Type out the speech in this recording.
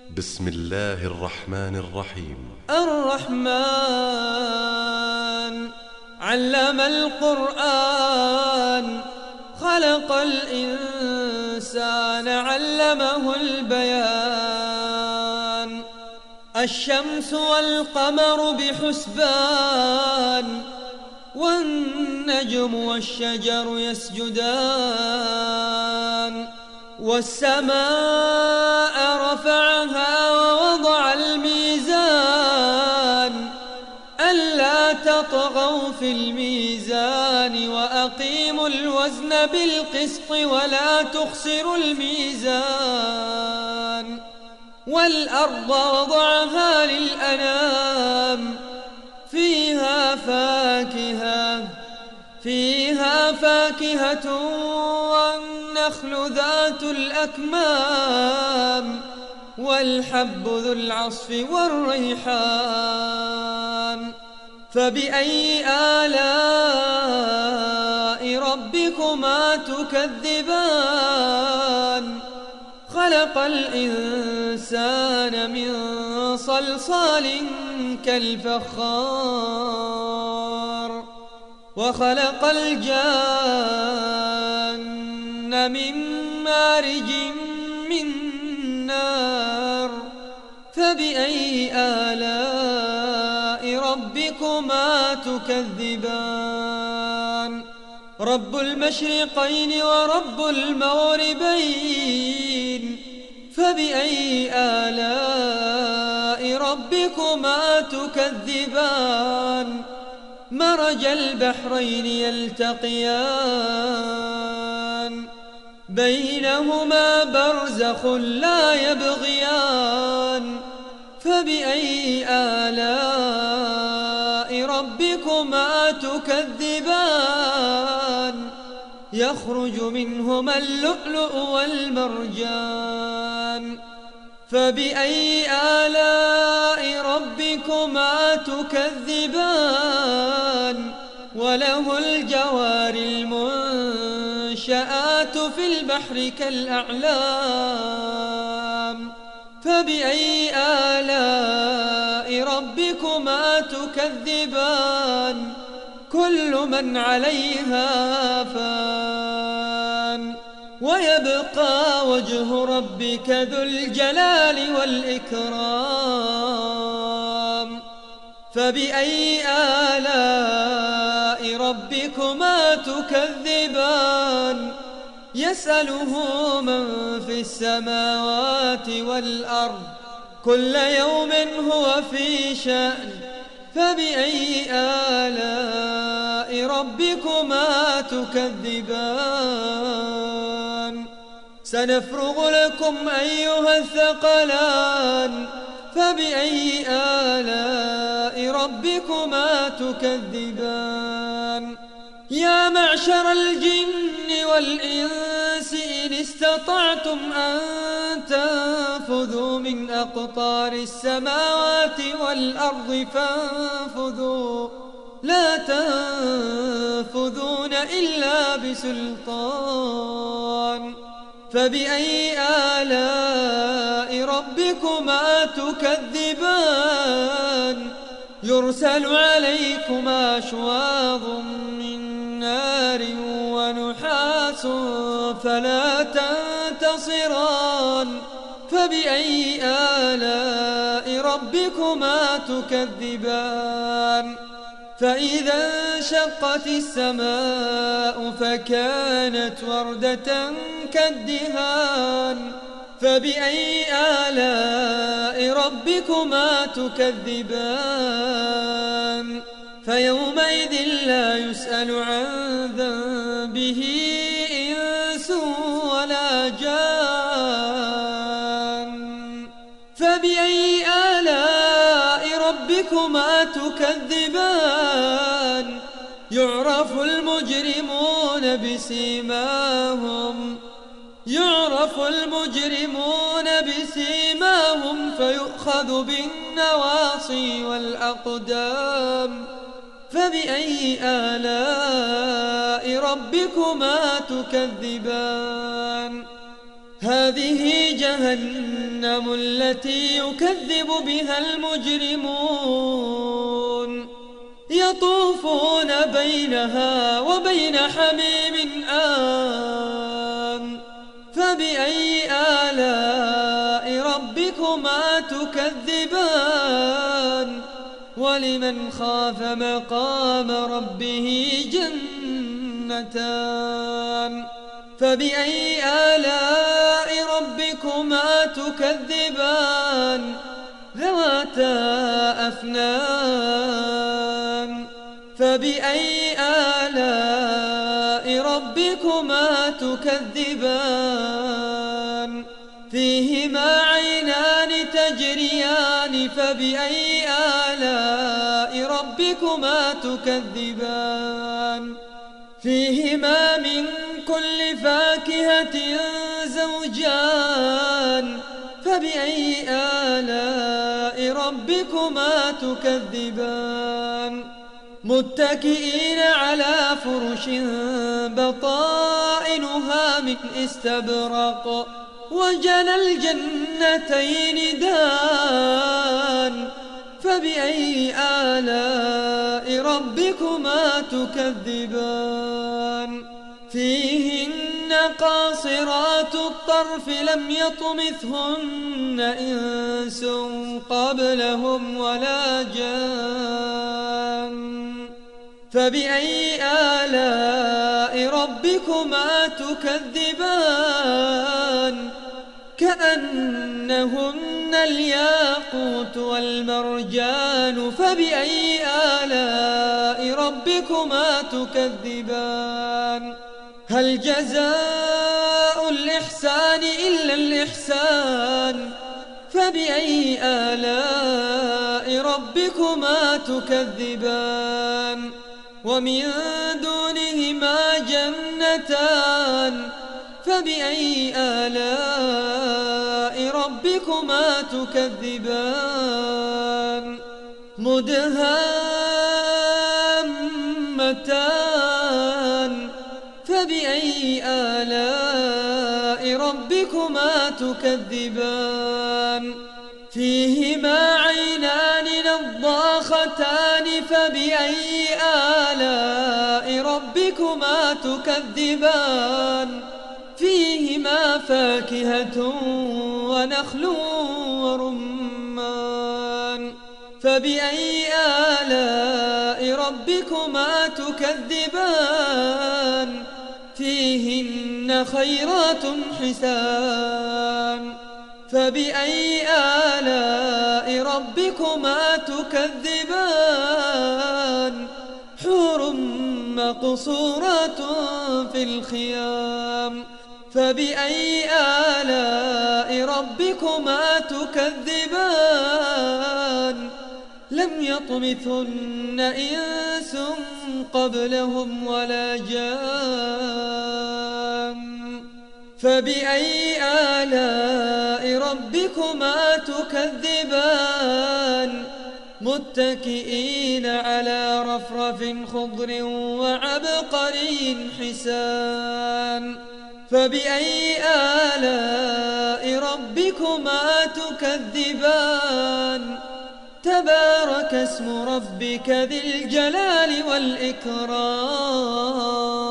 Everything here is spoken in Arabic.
بسم الله الرحمن الرحيم. الرحمن علم القرآن، خلق الإنسان علمه البيان. الشمس والقمر بحسبان، والنجم والشجر يسجدان. والسماء رفعها ووضع الميزان، ألا تطغوا في الميزان وأقيموا الوزن بالقسط ولا تخسروا الميزان. والأرض وضعها للأنام، فيها فاكهة والنخل ذات الأكمام، والحب ذو العصف والريحان. فبأي آلاء ربكما تكذبان؟ خلق الإنسان من صلصال كالفخار، وخلق الجان من مارج من نار. فبأي آلاء ربكما تكذبان؟ رب المشرقين ورب المغربين، فبأي آلاء ربكما تكذبان؟ مرج البحرين يلتقيان، بينهما برزخ لا يبغيان. فبأي آلاء ربكما تكذبان؟ يخرج منهما اللؤلؤ والمرجان. فبأي آلاء ربكما تكذبان؟ وله الجوار المنشآت في البحر كالأعلام. فبأي آلاء ربكما تكذبان؟ كل من عليها فان، ويبقى وجه ربك ذو الجلال والإكرام. فبأي آلاء ربكما تكذبان؟ يسأله من في السماوات والأرض، كل يوم هو في شأن. فبأي آلاء ربكما تكذبان؟ سنفرغ لكم أيها الثقلان. فبأي آلاء ربكما تكذبان؟ يا معشر الجن والإنس إن استطعتم أن تنفذوا من أقطار السماوات والأرض فانفذوا، لا تنفذون إلا بسلطان. فبأي آلاء ربكما تكذبان؟ يرسل عليكما شواظ من نار ونحاس فلا تنتصران. فبأي آلاء ربكما تكذبان؟ فإذا انشقت السماء فكانت وردة كالدهان. فبأي آلاء ربكما تكذبان؟ فيومئذ لا يسأل عن ذنبه إنس ولا جان. فبأي آلاء ربكما تكذبان؟ يعرف المجرمون بسيماهم فيؤخذ بالنواصي والأقدام. فبأي آلاء ربكما تكذبان؟ هذه جهنم التي يكذب بها المجرمون يطوفون بينها وبين حميم آن فبأي آلاء ربكما تكذبان ولمن خاف مقام ربه جنتان فبأي آلاء ربكما تكذبان ذواتا أفنان فبأي آلاء ربكما تكذبان فيهما عينان تجريان فبأي آلاء ربكما تكذبان فيهما من كل فاكهة زوجان فبأي آلاء ربكما تكذبان متكئين على فرش بطائنها من استبرق وجنى الجنتين دان فبأي آلاء ربكما تكذبان فيهن قاصرات الطرف لم يطمثهن إنس قبلهم ولا جان فبأي آلاء ربكما تكذبان كأنهن الياقوت والمرجان فبأي آلاء ربكما تكذبان هل جزاء الإحسان إلا الإحسان فبأي آلاء ربكما تكذبان ومن دونهما جنتان فبأي آلاء ربكما تكذبان مدهامتان فبأي آلاء ربكما تكذبان فيهما عينان نضاختان فبأي آلاء ربكما تكذبان فيهما فاكهة ونخل ورمان فبأي آلاء ربكما تكذبان فيهن خيرات حسان فبأي آلاء ربكما تكذبان حور مقصورات في الخيام فبأي آلاء ربكما تكذبان لم يطمثن إنس قبلهم ولا جان فبأي آلاء ربكما تكذبان متكئين على رفرف خضر وعبقري حسان فبأي آلاء ربكما تكذبان تبارك اسم ربك ذي الجلال والإكرام